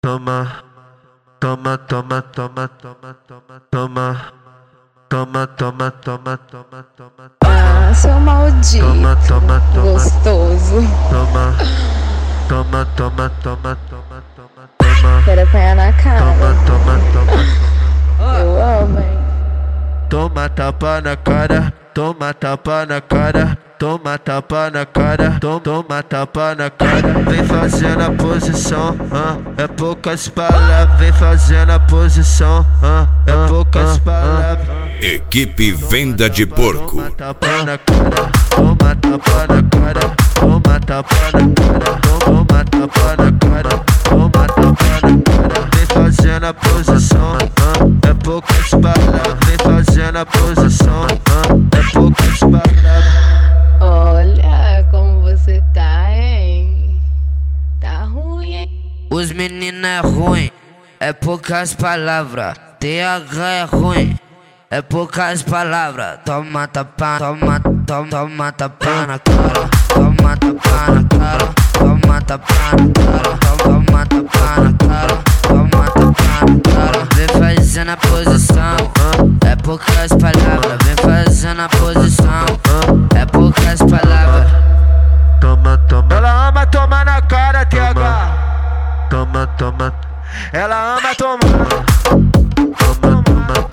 Toma, toma, toma, toma, toma, toma, toma, toma, toma, toma, toma, toma. Ah, seu maldito, toma, toma, toma, gostoso. Toma, toma, toma, toma, toma, toma, toma. Quero apanhar na cara. Toma, toma, toma. Eu amo, hein? Toma tapa na cara, toma tapa na cara, toma tapa na cara, toma tapa na cara. Vem fazendo a posição, é poucas palavras. Vem fazendo a posição, é poucas palavras. Equipe Venda de Porco. Toma tapa na cara, toma tapa na cara, toma tapa na cara, toma tapa na cara, toma tapa na cara. Vem fazendo a posição, é poucas palavras. Vem fazendo a posição, é poucas palavras. Olha como você tá, hein? Tá ruim, hein? Os meninos é ruim, é poucas palavras. TH é ruim, é poucas palavras. Toma tapa, toma, toma, toma tapa na cara, toma tapa na cara, toma tapa na cara, toma tapa na cara, toma tapa na cara. Vem fazendo a posição, é poucas palavras. Vem fazendo a posição, é poucas palavras. Toma, toma, Ela ama tomar na cara, TH. toma, toma, Ela ama tomar. toma, toma,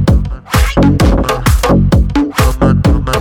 toma, toma,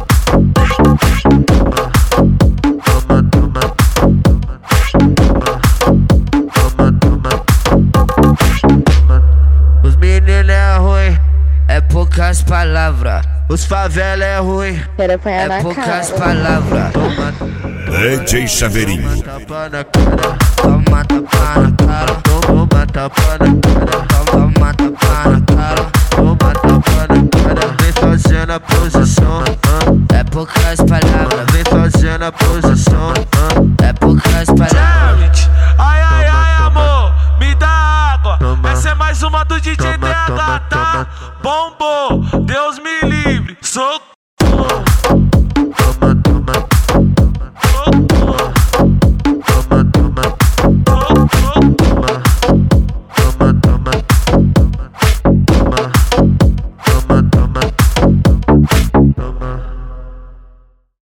Os meninos é ruim, é poucas palavras. Os favela é ruim. Quero apanhar É na poucas cara. palavras. DJ Chaveirinho. tapa na cara, Toma tapa na cara, toma tapa na cara, toma tapa na cara. toma tapa na cara. Vem fazendo a posição, É poucas palavras. vem fazendo a posição, É poucas palavras. Jared, ai, ai, ai, Toma, amor, me dá água. Toma. Essa é mais uma do DJ Toma, TH, toma, tá? toma. Bombou, Deus me livre, socorro.